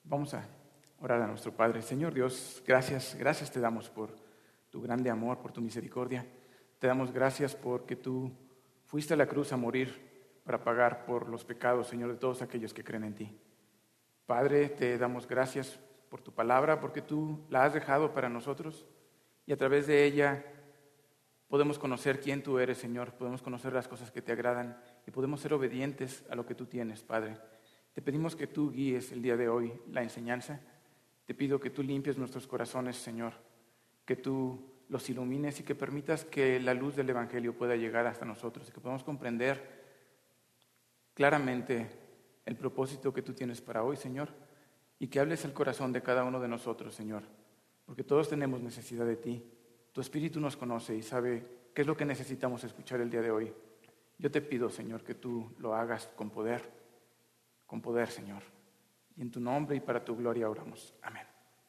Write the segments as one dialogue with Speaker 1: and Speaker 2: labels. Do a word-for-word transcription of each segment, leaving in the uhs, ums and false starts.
Speaker 1: Vamos a orar a nuestro Padre. Señor Dios, gracias, gracias te damos por tu grande amor, por tu misericordia. Te damos gracias porque tú fuiste a la cruz a morir para pagar por los pecados, Señor, de todos aquellos que creen en ti. Padre, te damos gracias por tu palabra, porque tú la has dejado para nosotros y a través de ella podemos conocer quién tú eres, Señor, podemos conocer las cosas que te agradan y podemos ser obedientes a lo que tú tienes, Padre. Te pedimos que tú guíes el día de hoy la enseñanza. Te pido que tú limpies nuestros corazones, Señor, que tú los ilumines y que permitas que la luz del Evangelio pueda llegar hasta nosotros y que podamos comprender claramente el propósito que tú tienes para hoy, Señor, y que hables al corazón de cada uno de nosotros, Señor, porque todos tenemos necesidad de ti. Tu Espíritu nos conoce y sabe qué es lo que necesitamos escuchar el día de hoy. Yo te pido, Señor, que tú lo hagas con poder, con poder, Señor. Y en tu nombre y para tu gloria oramos. Amén.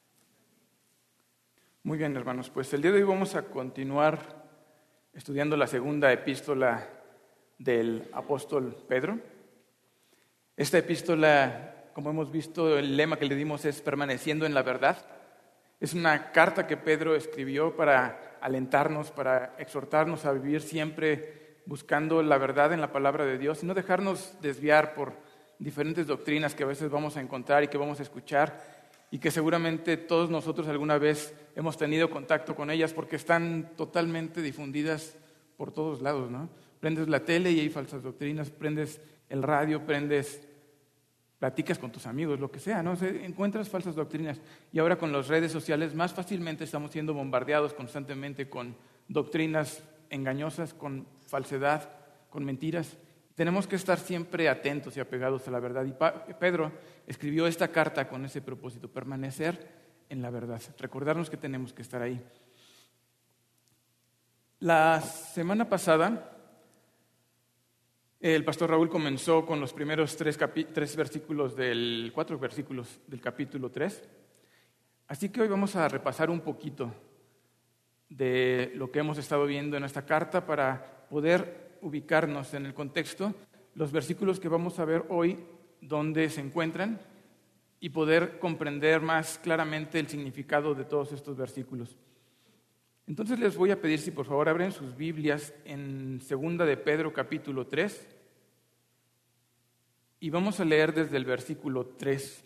Speaker 1: Muy bien, hermanos, pues el día de hoy vamos a continuar estudiando la segunda epístola del apóstol Pedro. Esta epístola, como hemos visto, el lema que le dimos es permaneciendo en la verdad. Es una carta que Pedro escribió para alentarnos, para exhortarnos a vivir siempre buscando la verdad en la palabra de Dios y no dejarnos desviar por diferentes doctrinas que a veces vamos a encontrar y que vamos a escuchar y que seguramente todos nosotros alguna vez hemos tenido contacto con ellas porque están totalmente difundidas por todos lados, ¿no? Prendes la tele y hay falsas doctrinas, prendes el radio, prendes, platicas con tus amigos, lo que sea, ¿no? O sea, encuentras falsas doctrinas y ahora con las redes sociales más fácilmente estamos siendo bombardeados constantemente con doctrinas engañosas, con falsedad, con mentiras. Tenemos que estar siempre atentos y apegados a la verdad. Y Pedro escribió esta carta con ese propósito, permanecer en la verdad, recordarnos que tenemos que estar ahí. La semana pasada, el pastor Raúl comenzó con los primeros tres, capi- tres versículos, del, cuatro versículos del capítulo tres. Así que hoy vamos a repasar un poquito de lo que hemos estado viendo en esta carta para poder ubicarnos en el contexto, los versículos que vamos a ver hoy, dónde se encuentran y poder comprender más claramente el significado de todos estos versículos. Entonces les voy a pedir si por favor abren sus Biblias en Segunda de Pedro capítulo tres y vamos a leer desde el versículo tres.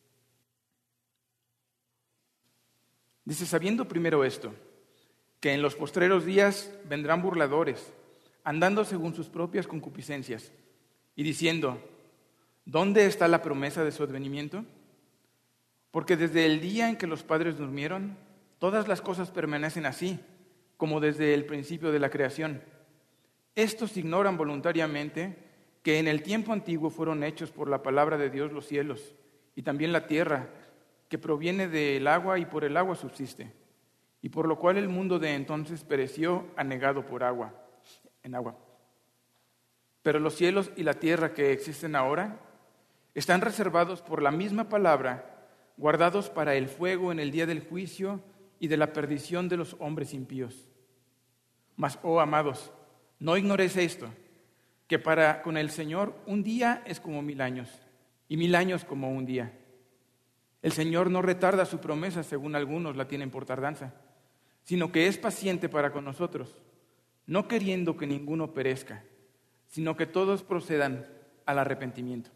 Speaker 1: Dice, sabiendo primero esto, que en los postreros días vendrán burladores, andando según sus propias concupiscencias, y diciendo, ¿dónde está la promesa de su advenimiento? Porque desde el día en que los padres durmieron, todas las cosas permanecen así, como desde el principio de la creación. Estos ignoran voluntariamente que en el tiempo antiguo fueron hechos por la palabra de Dios los cielos, y también la tierra, que proviene del agua y por el agua subsiste, y por lo cual el mundo de entonces pereció anegado por agua. en agua. Pero los cielos y la tierra que existen ahora están reservados por la misma palabra, guardados para el fuego en el día del juicio y de la perdición de los hombres impíos. Mas, oh amados, no ignoréis esto, que para con el Señor un día es como mil años, y mil años como un día. El Señor no retarda su promesa, según algunos la tienen por tardanza, sino que es paciente para con nosotros, no queriendo que ninguno perezca, sino que todos procedan al arrepentimiento.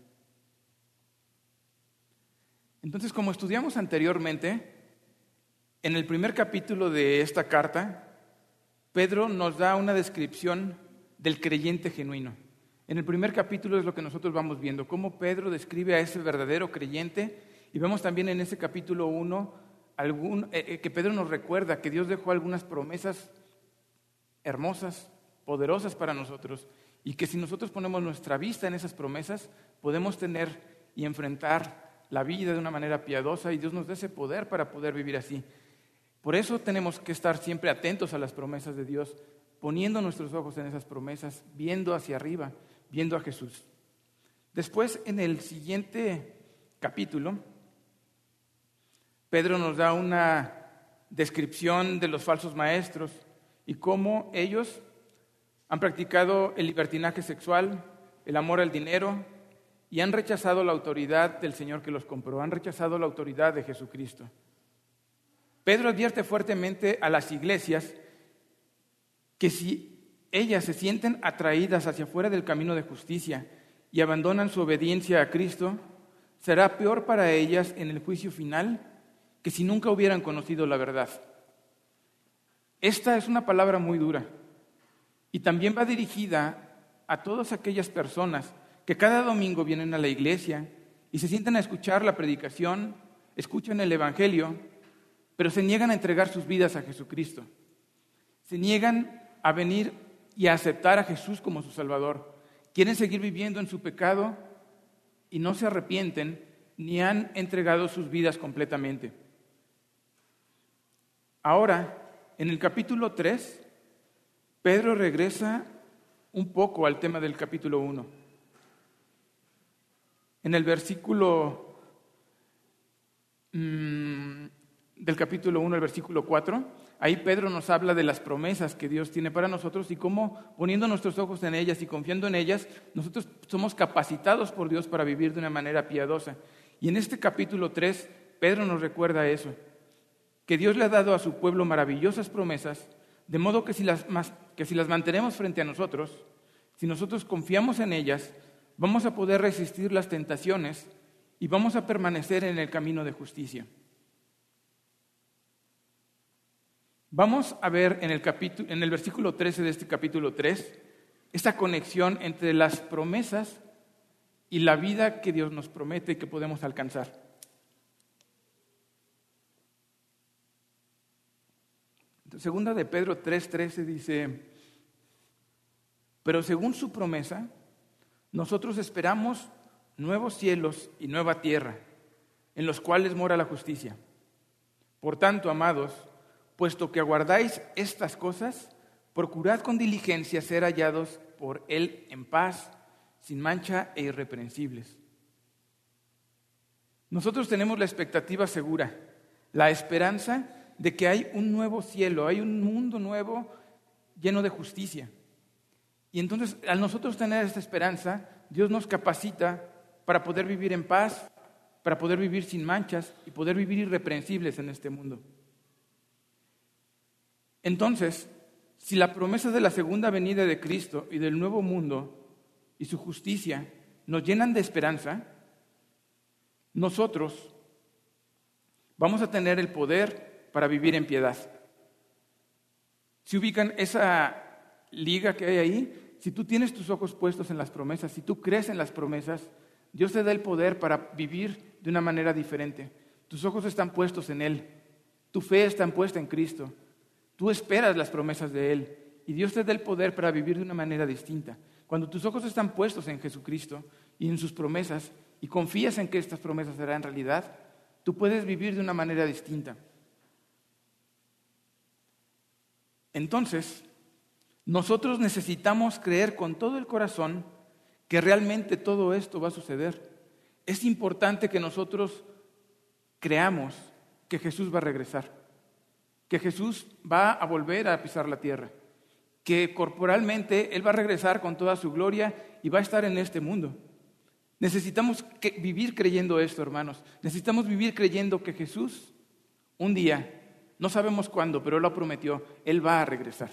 Speaker 1: Entonces, como estudiamos anteriormente, en el primer capítulo de esta carta, Pedro nos da una descripción del creyente genuino. En el primer capítulo es lo que nosotros vamos viendo, cómo Pedro describe a ese verdadero creyente, y vemos también en ese capítulo uno algún, eh, que Pedro nos recuerda que Dios dejó algunas promesas hermosas, poderosas para nosotros, y que si nosotros ponemos nuestra vista en esas promesas, podemos tener y enfrentar la vida de una manera piadosa, y Dios nos da ese poder para poder vivir así. Por eso tenemos que estar siempre atentos a las promesas de Dios, poniendo nuestros ojos en esas promesas, viendo hacia arriba, viendo a Jesús. Después, en el siguiente capítulo, Pedro nos da una descripción de los falsos maestros y cómo ellos han practicado el libertinaje sexual, el amor al dinero y han rechazado la autoridad del Señor que los compró, han rechazado la autoridad de Jesucristo. Pedro advierte fuertemente a las iglesias que si ellas se sienten atraídas hacia fuera del camino de justicia y abandonan su obediencia a Cristo, será peor para ellas en el juicio final que si nunca hubieran conocido la verdad. Esta es una palabra muy dura y también va dirigida a todas aquellas personas que cada domingo vienen a la iglesia y se sientan a escuchar la predicación, escuchan el evangelio, pero se niegan a entregar sus vidas a Jesucristo. Se niegan a venir y a aceptar a Jesús como su Salvador. Quieren seguir viviendo en su pecado y no se arrepienten ni han entregado sus vidas completamente. Ahora, en el capítulo tres, Pedro regresa un poco al tema del capítulo uno. En el versículo mmm, del capítulo uno, el versículo cuatro, ahí Pedro nos habla de las promesas que Dios tiene para nosotros y cómo, poniendo nuestros ojos en ellas y confiando en ellas, nosotros somos capacitados por Dios para vivir de una manera piadosa. Y en este capítulo tres, Pedro nos recuerda eso, que Dios le ha dado a su pueblo maravillosas promesas, de modo que si las, que si las mantenemos frente a nosotros, si nosotros confiamos en ellas, vamos a poder resistir las tentaciones y vamos a permanecer en el camino de justicia. Vamos a ver en el, capítulo, en el versículo trece de este capítulo tres esta conexión entre las promesas y la vida que Dios nos promete que podemos alcanzar. Segunda de Pedro tres trece dice: pero según su promesa, nosotros esperamos nuevos cielos y nueva tierra, en los cuales mora la justicia. Por tanto, amados, puesto que aguardáis estas cosas, procurad con diligencia ser hallados por Él en paz, sin mancha e irreprensibles. Nosotros tenemos la expectativa segura, la esperanza de que hay un nuevo cielo, hay un mundo nuevo lleno de justicia. Y entonces, al nosotros tener esta esperanza, Dios nos capacita para poder vivir en paz, para poder vivir sin manchas y poder vivir irreprensibles en este mundo. Entonces, si la promesa de la segunda venida de Cristo y del nuevo mundo y su justicia nos llenan de esperanza, nosotros vamos a tener el poder para vivir en piedad. Si ubican esa liga que hay ahí, si tú tienes tus ojos puestos en las promesas, si tú crees en las promesas, Dios te da el poder para vivir de una manera diferente. Tus ojos están puestos en Él, tu fe está puesta en Cristo, tú esperas las promesas de Él y Dios te da el poder para vivir de una manera distinta. Cuando tus ojos están puestos en Jesucristo y en sus promesas y confías en que estas promesas serán realidad, tú puedes vivir de una manera distinta. Entonces, nosotros necesitamos creer con todo el corazón que realmente todo esto va a suceder. Es importante que nosotros creamos que Jesús va a regresar, que Jesús va a volver a pisar la tierra, que corporalmente Él va a regresar con toda su gloria y va a estar en este mundo. Necesitamos que vivir creyendo esto, hermanos. Necesitamos vivir creyendo que Jesús un día, no sabemos cuándo, pero Él lo prometió, Él va a regresar.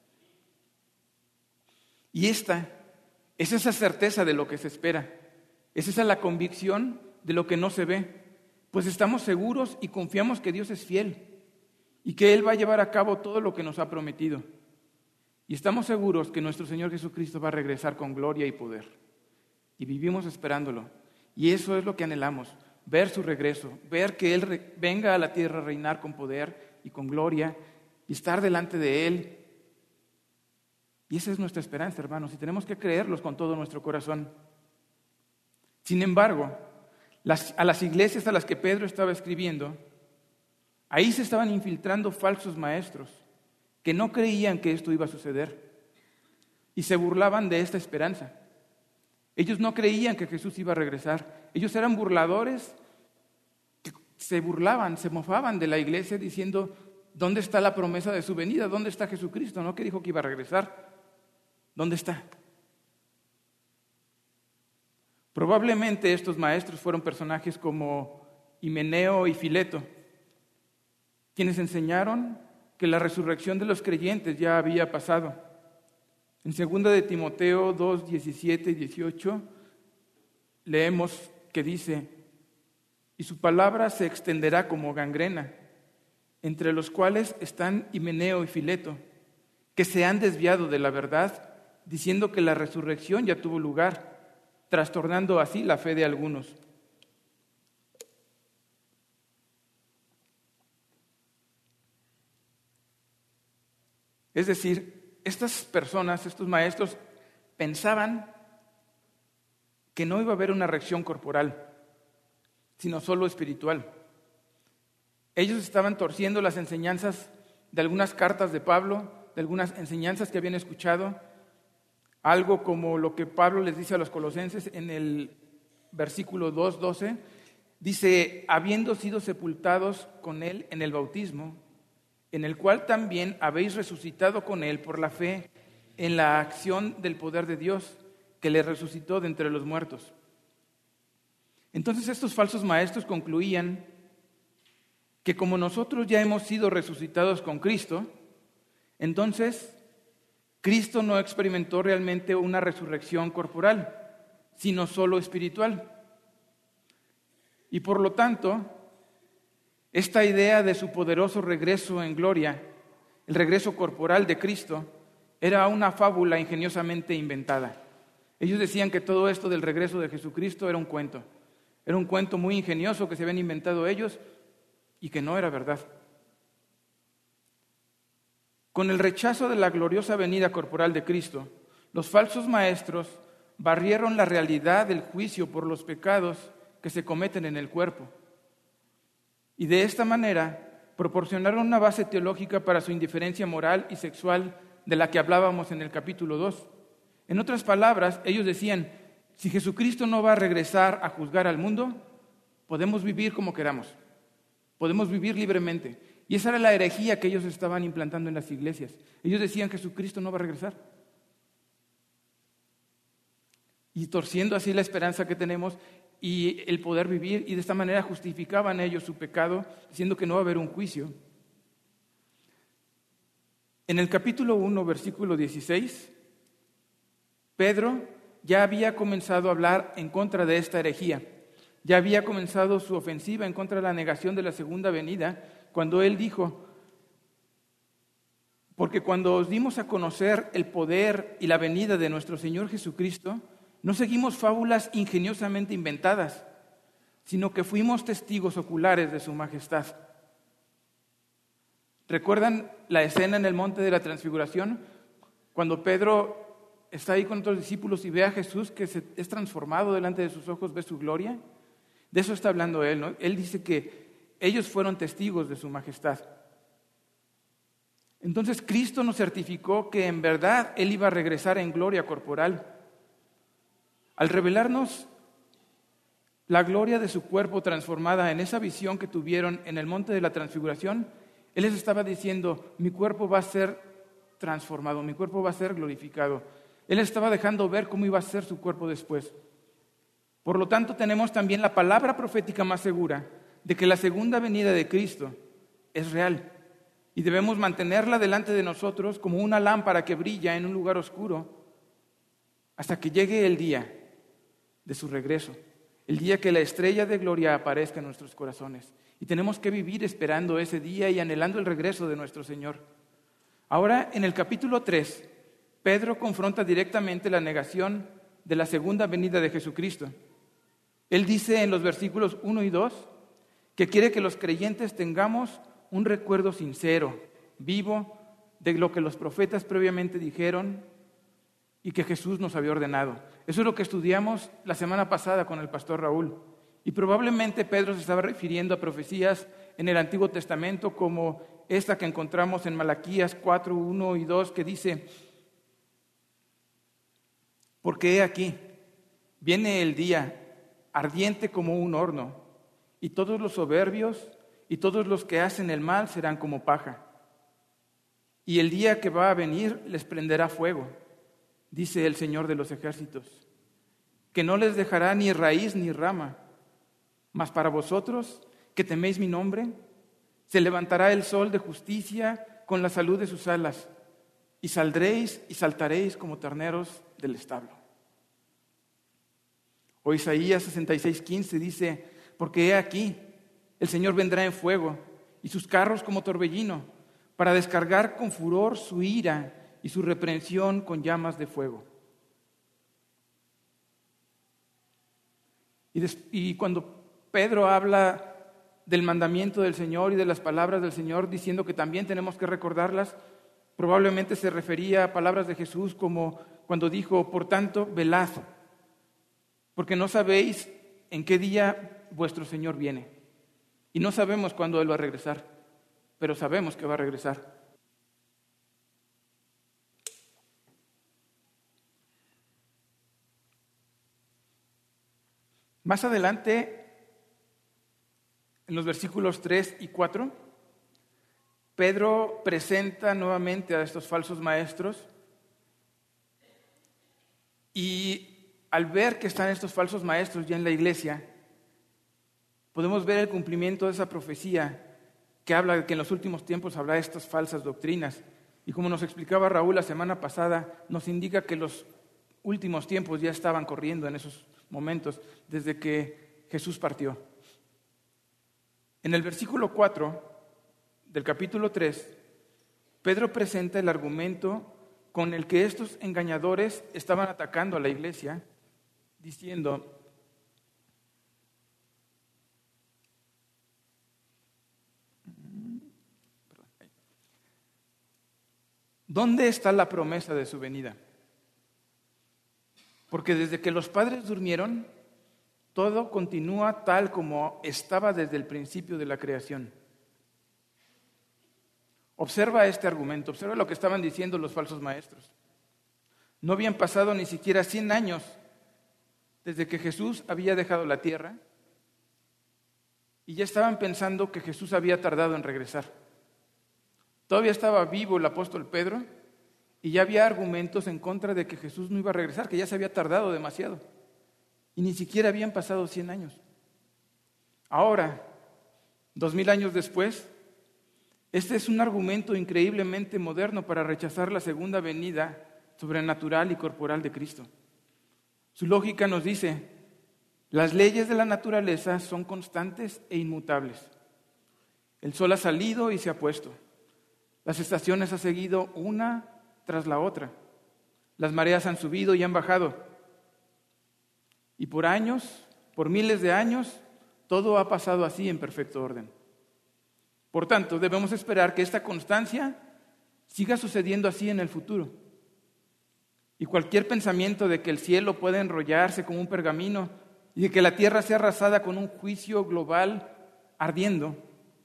Speaker 1: Y esta es esa certeza de lo que se espera. Es esa la convicción de lo que no se ve. Pues estamos seguros y confiamos que Dios es fiel y que Él va a llevar a cabo todo lo que nos ha prometido. Y estamos seguros que nuestro Señor Jesucristo va a regresar con gloria y poder. Y vivimos esperándolo. Y eso es lo que anhelamos, ver su regreso, ver que Él re- venga a la tierra a reinar con poder y con gloria y estar delante de Él. Y esa es nuestra esperanza, hermanos, y tenemos que creerlos con todo nuestro corazón. Sin embargo, las, a las iglesias a las que Pedro estaba escribiendo, ahí se estaban infiltrando falsos maestros que no creían que esto iba a suceder y se burlaban de esta esperanza. Ellos no creían que Jesús iba a regresar. Ellos eran burladores que se burlaban, se mofaban de la iglesia diciendo: ¿dónde está la promesa de su venida? ¿Dónde está Jesucristo? ¿No? Que dijo que iba a regresar. ¿Dónde está? Probablemente estos maestros fueron personajes como Himeneo y Fileto, quienes enseñaron que la resurrección de los creyentes ya había pasado. En segunda de Timoteo dos, diecisiete y dieciocho leemos que dice: y su palabra se extenderá como gangrena, entre los cuales están Himeneo y Fileto, que se han desviado de la verdad, diciendo que la resurrección ya tuvo lugar, trastornando así la fe de algunos. Es decir, estas personas, estos maestros, pensaban que no iba a haber una reacción corporal, sino solo espiritual. Ellos estaban torciendo las enseñanzas de algunas cartas de Pablo, de algunas enseñanzas que habían escuchado, algo como lo que Pablo les dice a los colosenses en el versículo dos, doce, dice: habiendo sido sepultados con él en el bautismo, en el cual también habéis resucitado con él por la fe en la acción del poder de Dios, que le resucitó de entre los muertos. Entonces estos falsos maestros concluían que como nosotros ya hemos sido resucitados con Cristo, entonces Cristo no experimentó realmente una resurrección corporal, sino solo espiritual. Y por lo tanto, esta idea de su poderoso regreso en gloria, el regreso corporal de Cristo, era una fábula ingeniosamente inventada. Ellos decían que todo esto del regreso de Jesucristo era un cuento. Era un cuento muy ingenioso que se habían inventado ellos y que no era verdad. Con el rechazo de la gloriosa venida corporal de Cristo, los falsos maestros barrieron la realidad del juicio por los pecados que se cometen en el cuerpo. Y de esta manera proporcionaron una base teológica para su indiferencia moral y sexual de la que hablábamos en el capítulo dos. En otras palabras, ellos decían: si Jesucristo no va a regresar a juzgar al mundo, podemos vivir como queramos, podemos vivir libremente. Y esa era la herejía que ellos estaban implantando en las iglesias. Ellos decían: Jesucristo no va a regresar. Y torciendo así la esperanza que tenemos y el poder vivir, y de esta manera justificaban ellos su pecado, diciendo que no va a haber un juicio. En el capítulo uno, versículo dieciséis, Pedro ya había comenzado a hablar en contra de esta herejía. Ya había comenzado su ofensiva en contra de la negación de la segunda venida, cuando él dijo: porque cuando os dimos a conocer el poder y la venida de nuestro Señor Jesucristo, no seguimos fábulas ingeniosamente inventadas, sino que fuimos testigos oculares de su majestad. ¿Recuerdan la escena en el monte de la transfiguración? Cuando Pedro está ahí con otros discípulos y ve a Jesús que se, es transformado delante de sus ojos, ve su gloria. De eso está hablando él, ¿no? Él dice que ellos fueron testigos de su majestad. Entonces Cristo nos certificó que en verdad Él iba a regresar en gloria corporal. Al revelarnos la gloria de su cuerpo transformada en esa visión que tuvieron en el monte de la transfiguración, Él les estaba diciendo: mi cuerpo va a ser transformado, mi cuerpo va a ser glorificado. Él estaba dejando ver cómo iba a ser su cuerpo después. Por lo tanto, tenemos también la palabra profética más segura de que la segunda venida de Cristo es real y debemos mantenerla delante de nosotros como una lámpara que brilla en un lugar oscuro hasta que llegue el día de su regreso, el día que la estrella de gloria aparezca en nuestros corazones. Y tenemos que vivir esperando ese día y anhelando el regreso de nuestro Señor. Ahora, en el capítulo tres, Pedro confronta directamente la negación de la segunda venida de Jesucristo. Él dice en los versículos uno y dos que quiere que los creyentes tengamos un recuerdo sincero, vivo, de lo que los profetas previamente dijeron y que Jesús nos había ordenado. Eso es lo que estudiamos la semana pasada con el pastor Raúl. Y probablemente Pedro se estaba refiriendo a profecías en el Antiguo Testamento como esta que encontramos en Malaquías cuatro, uno y dos, que dice: porque he aquí, viene el día ardiente como un horno, y todos los soberbios y todos los que hacen el mal serán como paja. Y el día que va a venir les prenderá fuego, dice el Señor de los ejércitos. que no les dejará ni raíz ni rama. Mas para vosotros, que teméis mi nombre, se levantará el sol de justicia con la salud de sus alas, y saldréis y saltaréis como terneros del establo. O Isaías sesenta y seis, quince dice: porque he aquí, el Señor vendrá en fuego, y sus carros como torbellino, para descargar con furor su ira y su reprensión con llamas de fuego. Y, des- y cuando Pedro habla del mandamiento del Señor y de las palabras del Señor, diciendo que también tenemos que recordarlas, probablemente se refería a palabras de Jesús como cuando dijo: por tanto, velad, porque no sabéis en qué día vuestro Señor viene. Y no sabemos cuándo Él va a regresar, pero sabemos que va a regresar. Más adelante, en los versículos tres y cuatro, Pedro presenta nuevamente a estos falsos maestros y al ver que están estos falsos maestros ya en la iglesia, podemos ver el cumplimiento de esa profecía que habla de que en los últimos tiempos habrá estas falsas doctrinas. Y como nos explicaba Raúl la semana pasada, nos indica que los últimos tiempos ya estaban corriendo en esos momentos, desde que Jesús partió. En el versículo cuatro del capítulo tres, Pedro presenta el argumento con el que estos engañadores estaban atacando a la iglesia, diciendo: ¿dónde está la promesa de su venida? Porque desde que los padres durmieron, todo continúa tal como estaba desde el principio de la creación. Observa este argumento, observa lo que estaban diciendo los falsos maestros. No habían pasado ni siquiera cien años desde que Jesús había dejado la tierra y ya estaban pensando que Jesús había tardado en regresar. Todavía estaba vivo el apóstol Pedro y ya había argumentos en contra de que Jesús no iba a regresar, que ya se había tardado demasiado. Y ni siquiera habían pasado cien años. Ahora, dos mil años después, este es un argumento increíblemente moderno para rechazar la segunda venida sobrenatural y corporal de Cristo. Su lógica nos dice: las leyes de la naturaleza son constantes e inmutables. El sol ha salido y se ha puesto. Las estaciones han seguido una tras la otra. Las mareas han subido y han bajado. Y por años, por miles de años, todo ha pasado así en perfecto orden. Por tanto, debemos esperar que esta constancia siga sucediendo así en el futuro. Y cualquier pensamiento de que el cielo puede enrollarse como un pergamino y de que la tierra sea arrasada con un juicio global ardiendo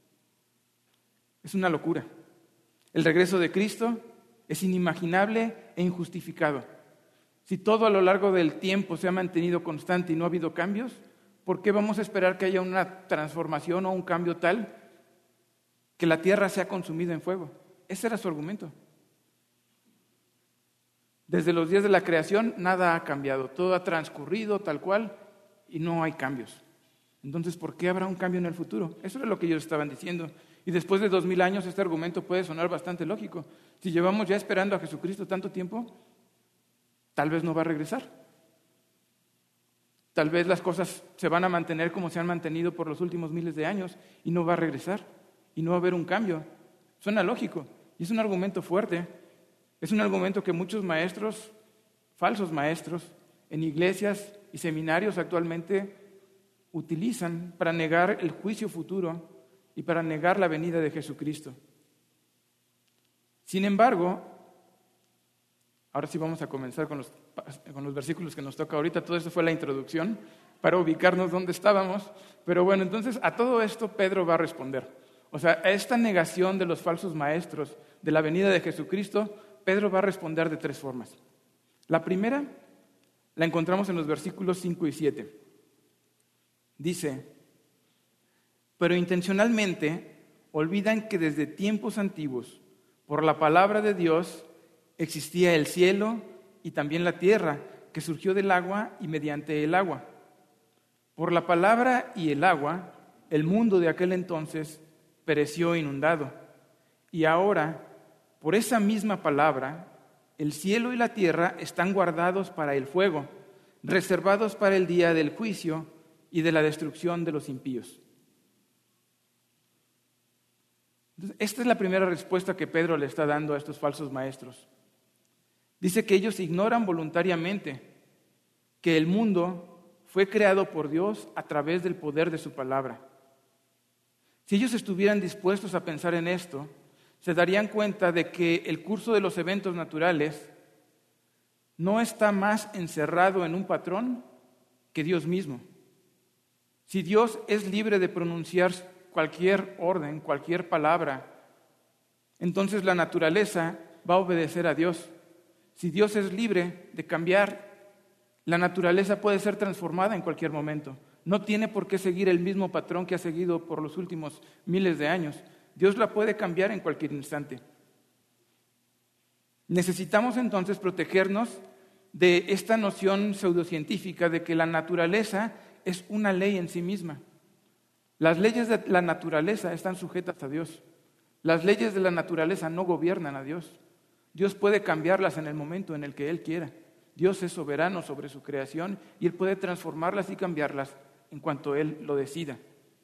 Speaker 1: es una locura. El regreso de Cristo es inimaginable e injustificado. Si todo a lo largo del tiempo se ha mantenido constante y no ha habido cambios, ¿por qué vamos a esperar que haya una transformación o un cambio tal que la tierra sea consumida en fuego? Ese era su argumento. Desde los días de la creación nada ha cambiado, todo ha transcurrido tal cual y no hay cambios. Entonces, ¿por qué habrá un cambio en el futuro? Eso era lo que ellos estaban diciendo. Y después de dos mil años este argumento puede sonar bastante lógico. Si llevamos ya esperando a Jesucristo tanto tiempo, tal vez no va a regresar. Tal vez las cosas se van a mantener como se han mantenido por los últimos miles de años y no va a regresar y no va a haber un cambio. Suena lógico y es un argumento fuerte. Es un argumento que muchos maestros, falsos maestros, en iglesias y seminarios actualmente utilizan para negar el juicio futuro y para negar la venida de Jesucristo. Sin embargo, ahora sí vamos a comenzar con los, con los versículos que nos toca ahorita. Todo esto fue la introducción para ubicarnos donde estábamos. Pero bueno, entonces a todo esto Pedro va a responder. O sea, a esta negación de los falsos maestros de la venida de Jesucristo, Pedro va a responder de tres formas. La primera la encontramos en los versículos cinco y siete. Dice: pero intencionalmente olvidan que desde tiempos antiguos, por la palabra de Dios, existía el cielo y también la tierra, que surgió del agua y mediante el agua. Por la palabra y el agua, el mundo de aquel entonces pereció inundado. Y ahora, por esa misma palabra, el cielo y la tierra están guardados para el fuego, reservados para el día del juicio y de la destrucción de los impíos. Entonces, esta es la primera respuesta que Pedro le está dando a estos falsos maestros. Dice que ellos ignoran voluntariamente que el mundo fue creado por Dios a través del poder de su palabra. Si ellos estuvieran dispuestos a pensar en esto, se darían cuenta de que el curso de los eventos naturales no está más encerrado en un patrón que Dios mismo. Si Dios es libre de pronunciar cualquier orden, cualquier palabra, entonces la naturaleza va a obedecer a Dios. Si Dios es libre de cambiar, la naturaleza puede ser transformada en cualquier momento. No tiene por qué seguir el mismo patrón que ha seguido por los últimos miles de años. Dios la puede cambiar en cualquier instante. Necesitamos entonces protegernos de esta noción pseudocientífica de que la naturaleza es una ley en sí misma. Las leyes de la naturaleza están sujetas a Dios. Las leyes de la naturaleza no gobiernan a Dios. Dios puede cambiarlas en el momento en el que Él quiera. Dios es soberano sobre su creación y Él puede transformarlas y cambiarlas en cuanto Él lo decida.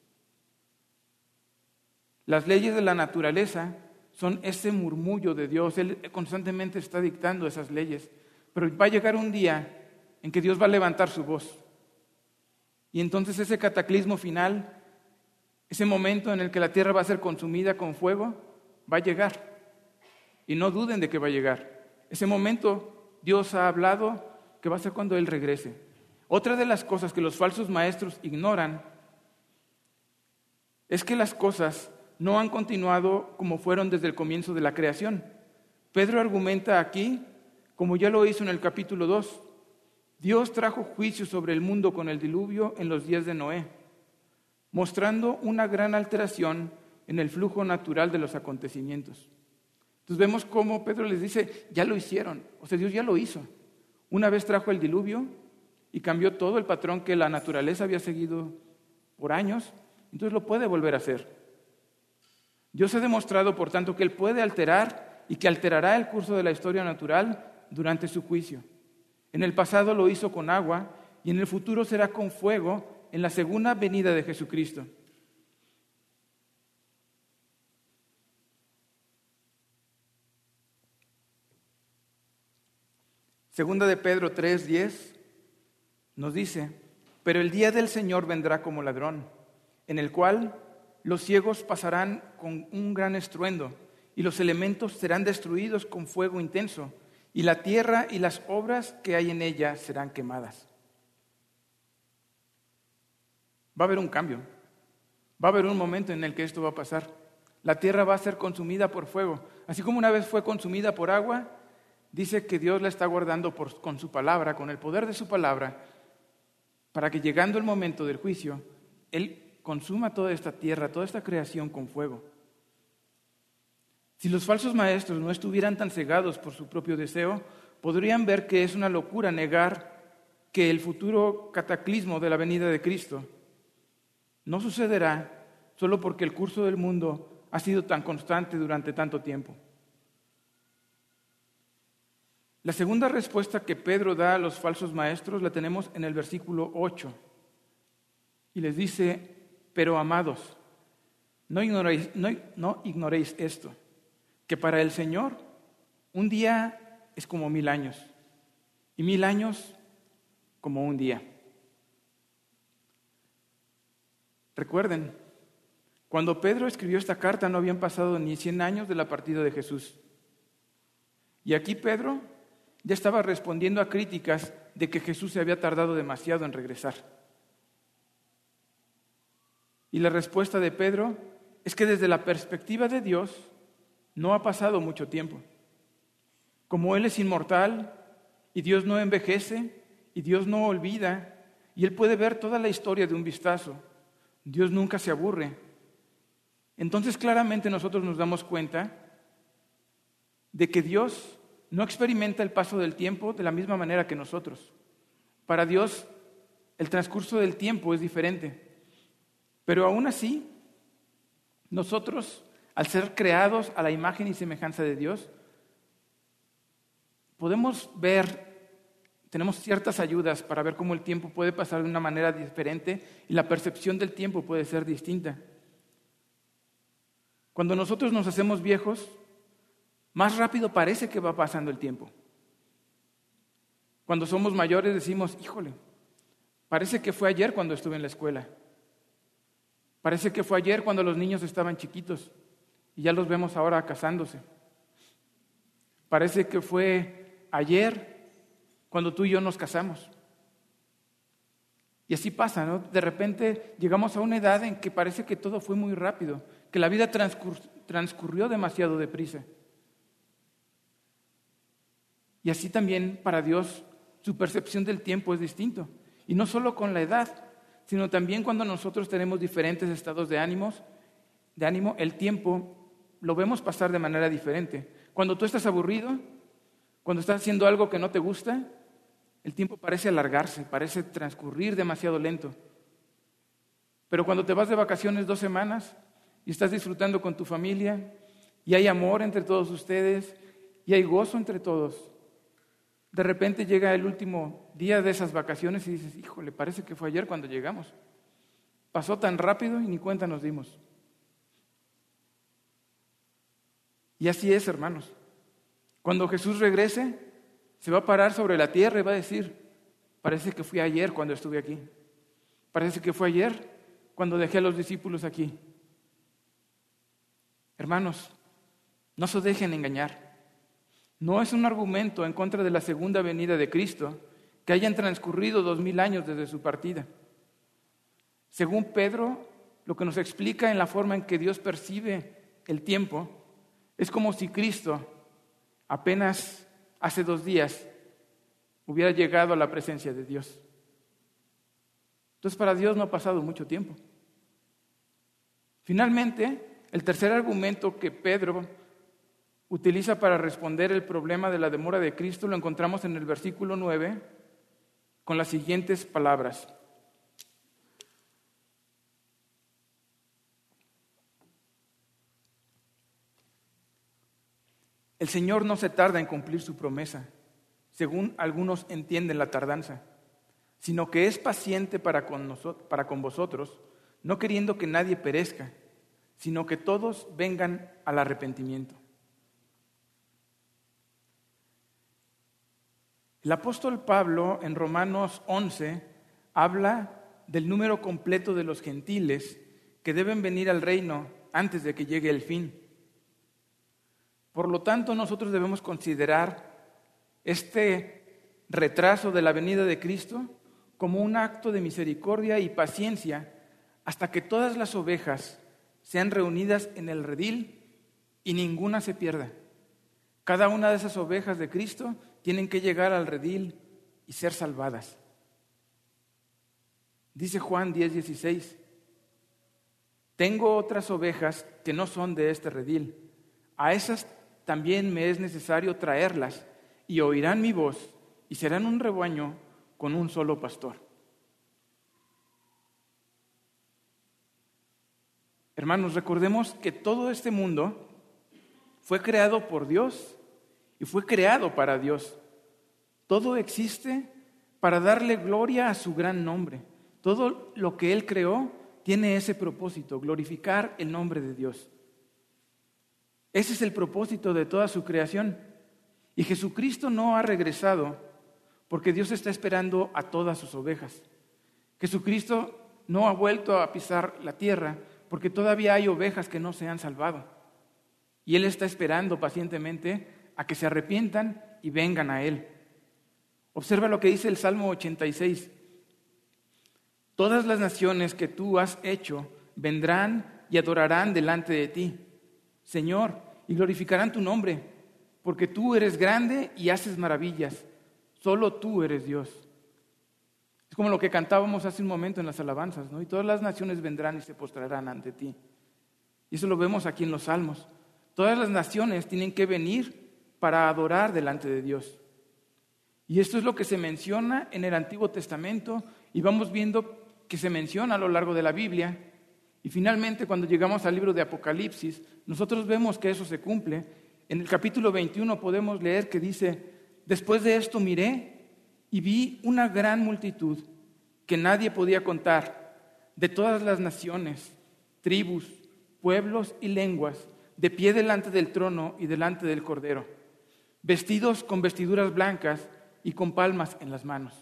Speaker 1: Las leyes de la naturaleza son ese murmullo de Dios. Él constantemente está dictando esas leyes. Pero va a llegar un día en que Dios va a levantar su voz. Y entonces ese cataclismo final, ese momento en el que la tierra va a ser consumida con fuego, va a llegar. Y no duden de que va a llegar. Ese momento Dios ha hablado que va a ser cuando Él regrese. Otra de las cosas que los falsos maestros ignoran es que las cosas no han continuado como fueron desde el comienzo de la creación. Pedro argumenta aquí, como ya lo hizo en el capítulo dos, Dios trajo juicio sobre el mundo con el diluvio en los días de Noé, mostrando una gran alteración en el flujo natural de los acontecimientos. Entonces vemos cómo Pedro les dice, ya lo hicieron, o sea, Dios ya lo hizo. Una vez trajo el diluvio y cambió todo el patrón que la naturaleza había seguido por años, entonces lo puede volver a hacer. Dios ha demostrado, por tanto, que Él puede alterar y que alterará el curso de la historia natural durante su juicio. En el pasado lo hizo con agua y en el futuro será con fuego en la segunda venida de Jesucristo. Segunda de Pedro tres diez nos dice, pero el día del Señor vendrá como ladrón, en el cual los ciegos pasarán con un gran estruendo y los elementos serán destruidos con fuego intenso y la tierra y las obras que hay en ella serán quemadas. Va a haber un cambio, va a haber un momento en el que esto va a pasar. La tierra va a ser consumida por fuego, así como una vez fue consumida por agua. Dice que Dios la está guardando por, con su palabra, con el poder de su palabra, para que llegando el momento del juicio, Él consuma toda esta tierra, toda esta creación con fuego. Si los falsos maestros no estuvieran tan cegados por su propio deseo, podrían ver que es una locura negar que el futuro cataclismo de la venida de Cristo no sucederá solo porque el curso del mundo ha sido tan constante durante tanto tiempo. La segunda respuesta que Pedro da a los falsos maestros la tenemos en el versículo ocho. Y les dice, pero amados, no ignoréis, no, no ignoréis esto, que para el Señor un día es como mil años, y mil años como un día. Recuerden, cuando Pedro escribió esta carta no habían pasado ni cien años de la partida de Jesús. Y aquí Pedro ya estaba respondiendo a críticas de que Jesús se había tardado demasiado en regresar. Y la respuesta de Pedro es que desde la perspectiva de Dios no ha pasado mucho tiempo. Como Él es inmortal y Dios no envejece y Dios no olvida y Él puede ver toda la historia de un vistazo, Dios nunca se aburre. Entonces claramente nosotros nos damos cuenta de que Dios no experimenta el paso del tiempo de la misma manera que nosotros. Para Dios, el transcurso del tiempo es diferente. Pero aún así, nosotros, al ser creados a la imagen y semejanza de Dios, podemos ver, tenemos ciertas ayudas para ver cómo el tiempo puede pasar de una manera diferente y la percepción del tiempo puede ser distinta. Cuando nosotros nos hacemos viejos, más rápido parece que va pasando el tiempo. Cuando somos mayores decimos, híjole, parece que fue ayer cuando estuve en la escuela. Parece que fue ayer cuando los niños estaban chiquitos y ya los vemos ahora casándose. Parece que fue ayer cuando tú y yo nos casamos. Y así pasa, ¿no? De repente llegamos a una edad en que parece que todo fue muy rápido, que la vida transcur- transcurrió demasiado deprisa. Y así también para Dios su percepción del tiempo es distinto. Y no solo con la edad, sino también cuando nosotros tenemos diferentes estados de ánimos, de ánimo, el tiempo lo vemos pasar de manera diferente. Cuando tú estás aburrido, cuando estás haciendo algo que no te gusta, el tiempo parece alargarse, parece transcurrir demasiado lento. Pero cuando te vas de vacaciones dos semanas y estás disfrutando con tu familia y hay amor entre todos ustedes y hay gozo entre todos, de repente llega el último día de esas vacaciones y dices, híjole, parece que fue ayer cuando llegamos. Pasó tan rápido y ni cuenta nos dimos. Y así es, hermanos. Cuando Jesús regrese, se va a parar sobre la tierra y va a decir, parece que fue ayer cuando estuve aquí. Parece que fue ayer cuando dejé a los discípulos aquí. Hermanos, no se dejen engañar. No es un argumento en contra de la segunda venida de Cristo que hayan transcurrido dos mil años desde su partida. Según Pedro, lo que nos explica en la forma en que Dios percibe el tiempo es como si Cristo apenas hace dos días hubiera llegado a la presencia de Dios. Entonces para Dios no ha pasado mucho tiempo. Finalmente, el tercer argumento que Pedro utiliza para responder el problema de la demora de Cristo lo encontramos en el versículo nueve con las siguientes palabras. El Señor no se tarda en cumplir su promesa, según algunos entienden la tardanza, sino que es paciente para con nosotros, para con vosotros, no queriendo que nadie perezca, sino que todos vengan al arrepentimiento. El apóstol Pablo en Romanos once habla del número completo de los gentiles que deben venir al reino antes de que llegue el fin. Por lo tanto, nosotros debemos considerar este retraso de la venida de Cristo como un acto de misericordia y paciencia hasta que todas las ovejas sean reunidas en el redil y ninguna se pierda. Cada una de esas ovejas de Cristo tienen que llegar al redil y ser salvadas. Dice Juan diez dieciséis, tengo otras ovejas que no son de este redil. A esas también me es necesario traerlas y oirán mi voz y serán un rebaño con un solo pastor. Hermanos, recordemos que todo este mundo fue creado por Dios y fue creado para Dios. Todo existe para darle gloria a su gran nombre. Todo lo que Él creó tiene ese propósito, glorificar el nombre de Dios. Ese es el propósito de toda su creación. Y Jesucristo no ha regresado porque Dios está esperando a todas sus ovejas. Jesucristo no ha vuelto a pisar la tierra porque todavía hay ovejas que no se han salvado. Y Él está esperando pacientemente a que se arrepientan y vengan a Él. Observa lo que dice el Salmo ochenta y seis. Todas las naciones que tú has hecho vendrán y adorarán delante de ti, Señor, y glorificarán tu nombre, porque tú eres grande y haces maravillas. Solo tú eres Dios. Es como lo que cantábamos hace un momento en las alabanzas, ¿no? Y todas las naciones vendrán y se postrarán ante ti. Y eso lo vemos aquí en los Salmos. Todas las naciones tienen que venir para adorar delante de Dios. Y esto es lo que se menciona en el Antiguo Testamento y vamos viendo que se menciona a lo largo de la Biblia. Y finalmente, cuando llegamos al libro de Apocalipsis, nosotros vemos que eso se cumple. En el capítulo veintiuno podemos leer que dice: después de esto miré y vi una gran multitud que nadie podía contar, de todas las naciones, tribus, pueblos y lenguas, de pie delante del trono y delante del Cordero, vestidos con vestiduras blancas y con palmas en las manos.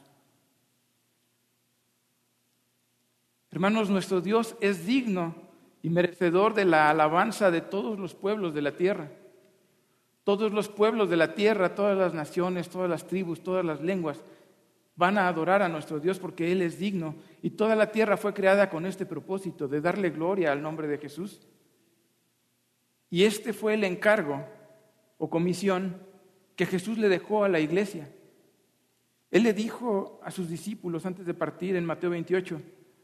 Speaker 1: Hermanos, nuestro Dios es digno y merecedor de la alabanza de todos los pueblos de la tierra. Todos los pueblos de la tierra, todas las naciones, todas las tribus, todas las lenguas van a adorar a nuestro Dios porque Él es digno. Y toda la tierra fue creada con este propósito de darle gloria al nombre de Jesús. Y este fue el encargo o comisión que Jesús le dejó a la iglesia. Él le dijo a sus discípulos antes de partir en Mateo veintiocho: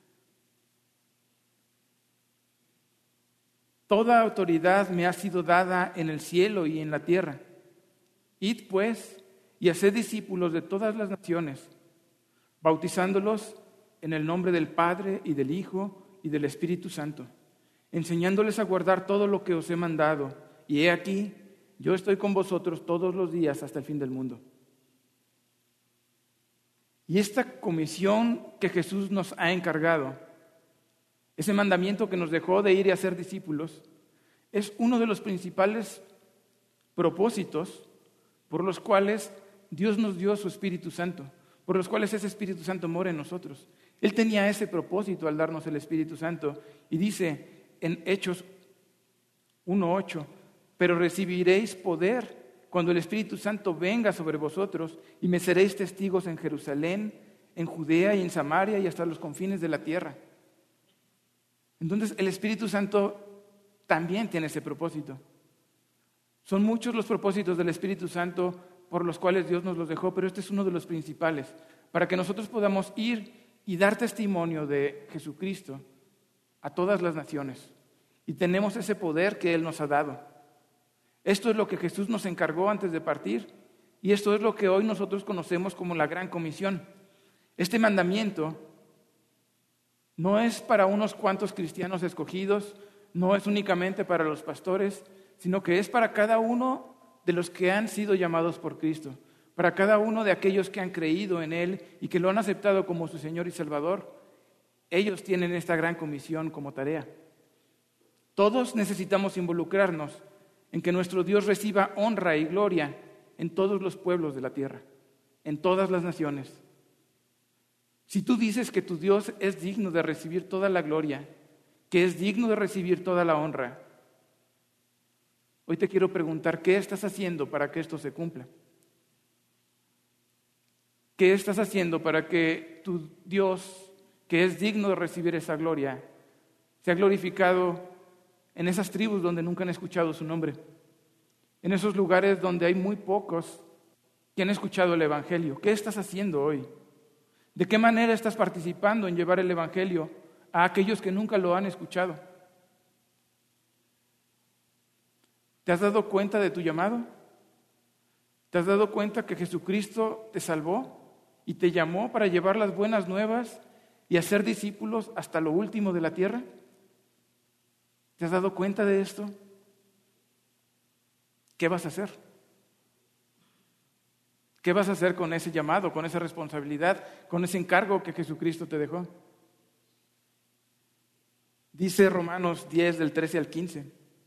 Speaker 1: toda autoridad me ha sido dada en el cielo y en la tierra. Id pues y haced discípulos de todas las naciones, bautizándolos en el nombre del Padre y del Hijo y del Espíritu Santo, enseñándoles a guardar todo lo que os he mandado. Y he aquí, yo estoy con vosotros todos los días hasta el fin del mundo. Y esta comisión que Jesús nos ha encargado, ese mandamiento que nos dejó de ir y hacer discípulos, es uno de los principales propósitos por los cuales Dios nos dio su Espíritu Santo, por los cuales ese Espíritu Santo mora en nosotros. Él tenía ese propósito al darnos el Espíritu Santo y dice en Hechos uno ocho: pero recibiréis poder cuando el Espíritu Santo venga sobre vosotros y me seréis testigos en Jerusalén, en Judea y en Samaria y hasta los confines de la tierra. Entonces el Espíritu Santo también tiene ese propósito. Son muchos los propósitos del Espíritu Santo por los cuales Dios nos los dejó, pero este es uno de los principales, para que nosotros podamos ir y dar testimonio de Jesucristo a todas las naciones. Y tenemos ese poder que Él nos ha dado. Esto es lo que Jesús nos encargó antes de partir y esto es lo que hoy nosotros conocemos como la Gran Comisión. Este mandamiento no es para unos cuantos cristianos escogidos, no es únicamente para los pastores, sino que es para cada uno de los que han sido llamados por Cristo, para cada uno de aquellos que han creído en Él y que lo han aceptado como su Señor y Salvador. Ellos tienen esta gran comisión como tarea. Todos necesitamos involucrarnos en que nuestro Dios reciba honra y gloria en todos los pueblos de la tierra, en todas las naciones. Si tú dices que tu Dios es digno de recibir toda la gloria, que es digno de recibir toda la honra, hoy te quiero preguntar, ¿qué estás haciendo para que esto se cumpla? ¿Qué estás haciendo para que tu Dios, que es digno de recibir esa gloria, sea glorificado en esas tribus donde nunca han escuchado su nombre, en esos lugares donde hay muy pocos que han escuchado el Evangelio? ¿Qué estás haciendo hoy? ¿De qué manera estás participando en llevar el Evangelio a aquellos que nunca lo han escuchado? ¿Te has dado cuenta de tu llamado? ¿Te has dado cuenta que Jesucristo te salvó y te llamó para llevar las buenas nuevas y hacer discípulos hasta lo último de la tierra? ¿Te has dado cuenta de esto? ¿Qué vas a hacer? ¿Qué vas a hacer con ese llamado, con esa responsabilidad, con ese encargo que Jesucristo te dejó? Dice Romanos diez, del trece al quince.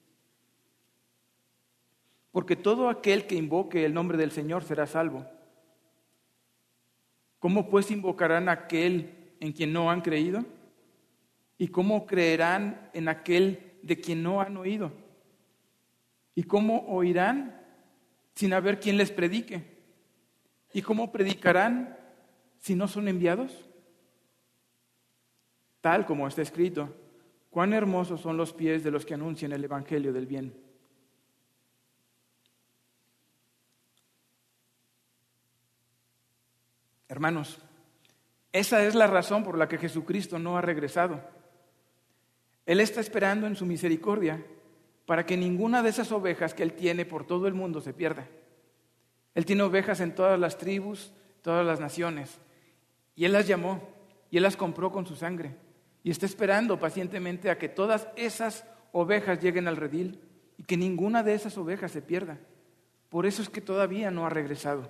Speaker 1: Porque todo aquel que invoque el nombre del Señor será salvo. ¿Cómo pues invocarán a aquel en quien no han creído? ¿Y cómo creerán en aquel de quien no han oído? ¿Y cómo oirán sin haber quien les predique? ¿Y cómo predicarán si no son enviados? Tal como está escrito, cuán hermosos son los pies de los que anuncian el evangelio del bien. Hermanos, esa es la razón por la que Jesucristo no ha regresado. Él está esperando en su misericordia para que ninguna de esas ovejas que Él tiene por todo el mundo se pierda. Él tiene ovejas en todas las tribus, todas las naciones. Y Él las llamó y Él las compró con su sangre. Y está esperando pacientemente a que todas esas ovejas lleguen al redil y que ninguna de esas ovejas se pierda. Por eso es que todavía no ha regresado.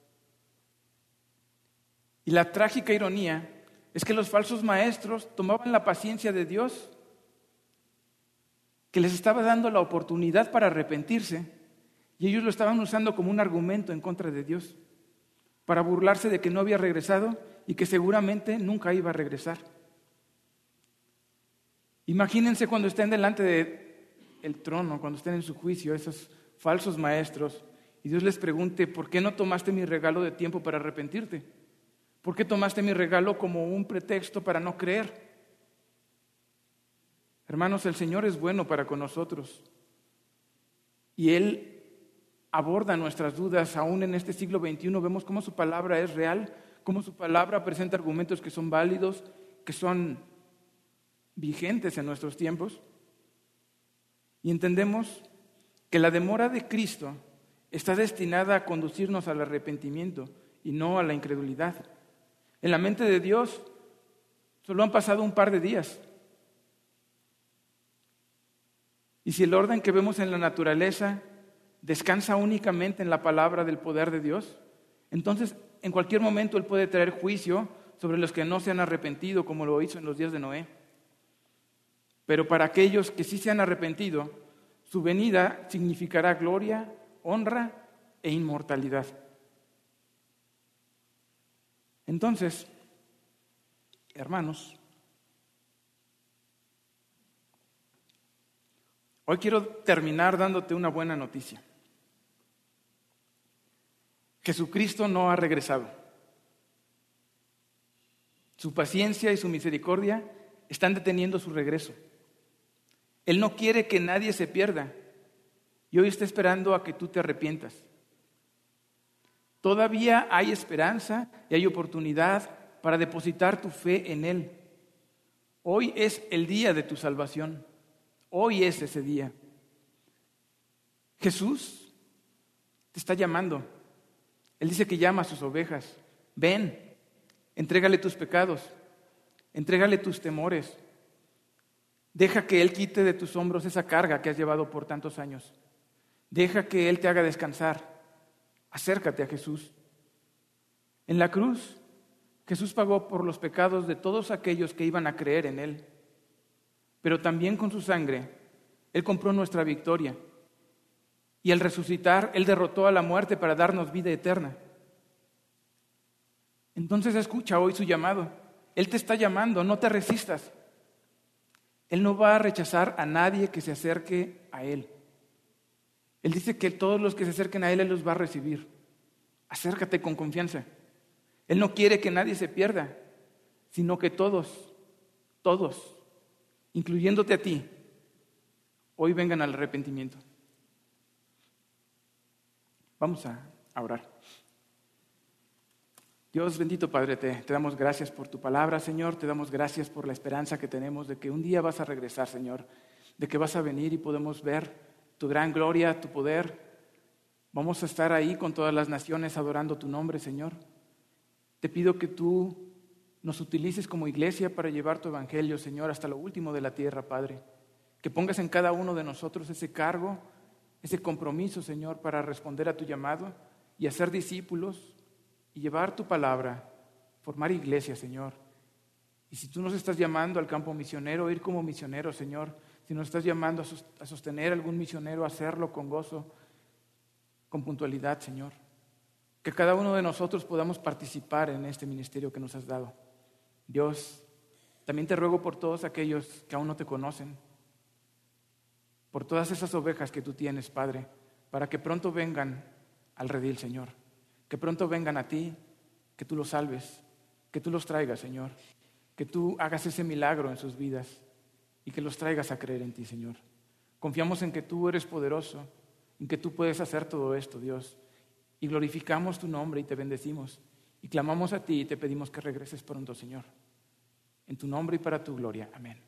Speaker 1: Y la trágica ironía es que los falsos maestros tomaban la paciencia de Dios, que les estaba dando la oportunidad para arrepentirse, y ellos lo estaban usando como un argumento en contra de Dios, para burlarse de que no había regresado y que seguramente nunca iba a regresar. Imagínense cuando estén delante del trono, cuando estén en su juicio, esos falsos maestros, y Dios les pregunte: ¿por qué no tomaste mi regalo de tiempo para arrepentirte? ¿Por qué tomaste mi regalo como un pretexto para no creer? Hermanos, el Señor es bueno para con nosotros y Él aborda nuestras dudas. Aún en este siglo veintiuno vemos cómo su palabra es real, cómo su palabra presenta argumentos que son válidos, que son vigentes en nuestros tiempos. Y entendemos que la demora de Cristo está destinada a conducirnos al arrepentimiento y no a la incredulidad. En la mente de Dios solo han pasado un par de días. Y si el orden que vemos en la naturaleza descansa únicamente en la palabra del poder de Dios, entonces en cualquier momento Él puede traer juicio sobre los que no se han arrepentido, como lo hizo en los días de Noé. Pero para aquellos que sí se han arrepentido, su venida significará gloria, honra e inmortalidad. Entonces, hermanos, hoy quiero terminar dándote una buena noticia. Jesucristo no ha regresado. Su paciencia y su misericordia están deteniendo su regreso. Él no quiere que nadie se pierda y hoy está esperando a que tú te arrepientas. Todavía hay esperanza y hay oportunidad para depositar tu fe en Él. Hoy es el día de tu salvación. Hoy es ese día. Jesús te está llamando. Él dice que llama a sus ovejas. Ven, entrégale tus pecados, entrégale tus temores. Deja que Él quite de tus hombros esa carga que has llevado por tantos años. Deja que Él te haga descansar. Acércate a Jesús. En la cruz, Jesús pagó por los pecados de todos aquellos que iban a creer en Él. Pero también con su sangre, Él compró nuestra victoria. Y al resucitar, Él derrotó a la muerte para darnos vida eterna. Entonces escucha hoy su llamado. Él te está llamando, no te resistas. Él no va a rechazar a nadie que se acerque a Él. Él dice que todos los que se acerquen a Él, Él los va a recibir. Acércate con confianza. Él no quiere que nadie se pierda, sino que todos, todos, incluyéndote a ti, hoy vengan al arrepentimiento. Vamos a orar. Dios bendito Padre, te, te damos gracias por tu palabra, Señor. Te damos gracias por la esperanza que tenemos de que un día vas a regresar, Señor. De que vas a venir y podemos ver tu gran gloria, tu poder. Vamos a estar ahí con todas las naciones adorando tu nombre, Señor. Te pido que tú nos utilices como iglesia para llevar tu evangelio, Señor, hasta lo último de la tierra, Padre. Que pongas en cada uno de nosotros ese cargo, ese compromiso, Señor, para responder a tu llamado y hacer discípulos y llevar tu palabra, formar iglesia, Señor. Y si tú nos estás llamando al campo misionero, ir como misionero, Señor. Si nos estás llamando a sostener a algún misionero, hacerlo con gozo, con puntualidad, Señor. Que cada uno de nosotros podamos participar en este ministerio que nos has dado. Dios, también te ruego por todos aquellos que aún no te conocen, por todas esas ovejas que tú tienes, Padre, para que pronto vengan al redil, Señor. Que pronto vengan a ti, que tú los salves, que tú los traigas, Señor. Que tú hagas ese milagro en sus vidas y que los traigas a creer en ti, Señor. Confiamos en que tú eres poderoso, en que tú puedes hacer todo esto, Dios. Y glorificamos tu nombre y te bendecimos. Y clamamos a ti y te pedimos que regreses pronto, Señor. En tu nombre y para tu gloria. Amén.